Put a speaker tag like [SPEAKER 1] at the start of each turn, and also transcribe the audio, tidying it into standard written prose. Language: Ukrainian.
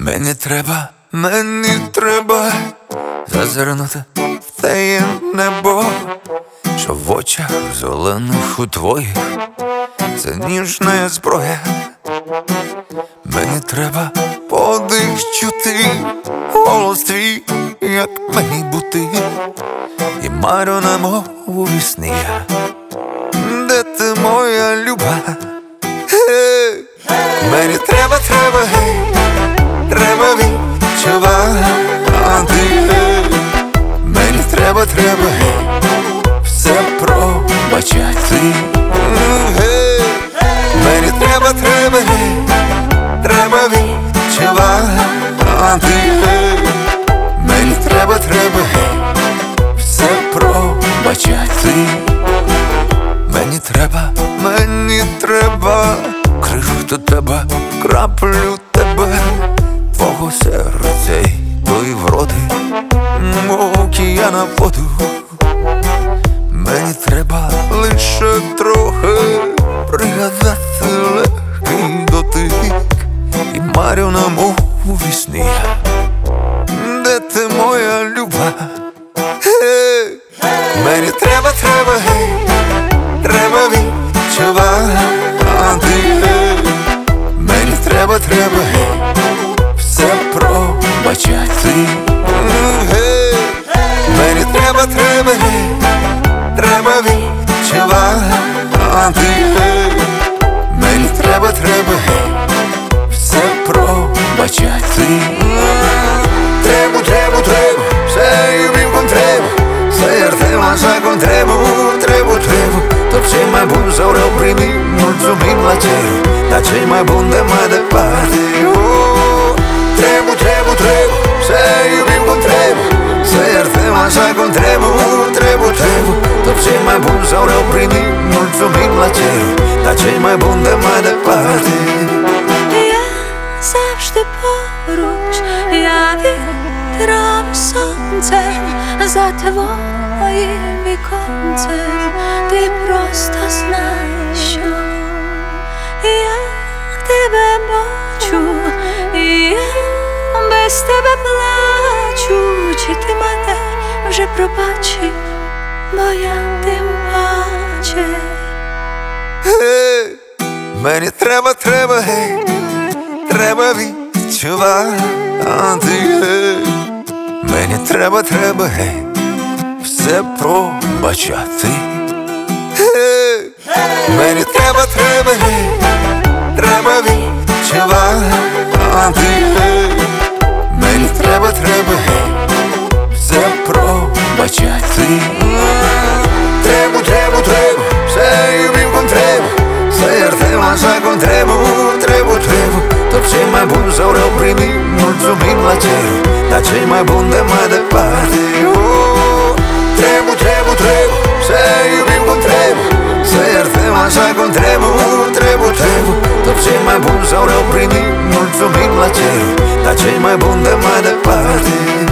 [SPEAKER 1] Мені треба зазирнути в те небо, що в очах зелених у твоїх це ніжна зброя. Мені треба подих чути, голос твій, як мені бути, і марю немов у вісні я. Де ти, моя люба? Гей! Мені треба, гей, треба відчувати. Мені треба, гей, все пробачати. Гей! Мені треба, гей, треба відчувати. Мені треба, гей, все пробачати. Мені треба крихту тебе, краплю тебе, твого серця й тої вроди, мов океана воду. Мені треба лише трохи пригадати легкий дотик, і марю немов у вісні я. Де ти, моя люба? Гей! Мені треба, гей, треба відчувати. Мені треба, гей, все пробачати. Гей! Мені треба, гей, треба відчувати. Мені треба, гей, все пробачати. Треба, все любим треба, сердема законтребу, треба, tot ce mai bun s-au răprimit, mulțumim la cer, dar cei mai bun de mai departe. Trebuie, să iubim cum trebuie, să iertăm așa cum trebuie, tot cei mai bun s-au răprimit, mulțumim la cer, dar cei mai bun de mai departe.
[SPEAKER 2] Ja zawsze poruч, ja wiatram słońcem za twoim wіконцем, ти просто знай, що я тебе бачу, і я без тебе плачу. Чи ти мене вже пробачив, бо я тим паче.
[SPEAKER 1] Гей! Мені треба, гей, треба відчувати. Гей! Мені треба, гей, все пробачати. Гей! Мені треба, гей, треба відчувати. Мені треба, гей, все пробачати. Треба, все любим cum trebuie, să iertăm așa cum trebuie, tot ce mai bun s-au răprimit, mulțumim la cer, dar cei mai bun de mai departe. Trebuie, să iubim cum trebuie, să iertăm așa cum trebuie, tot cei mai bun s-au răprimit, mulțumim la cer, dar cei mai bun de mai departe.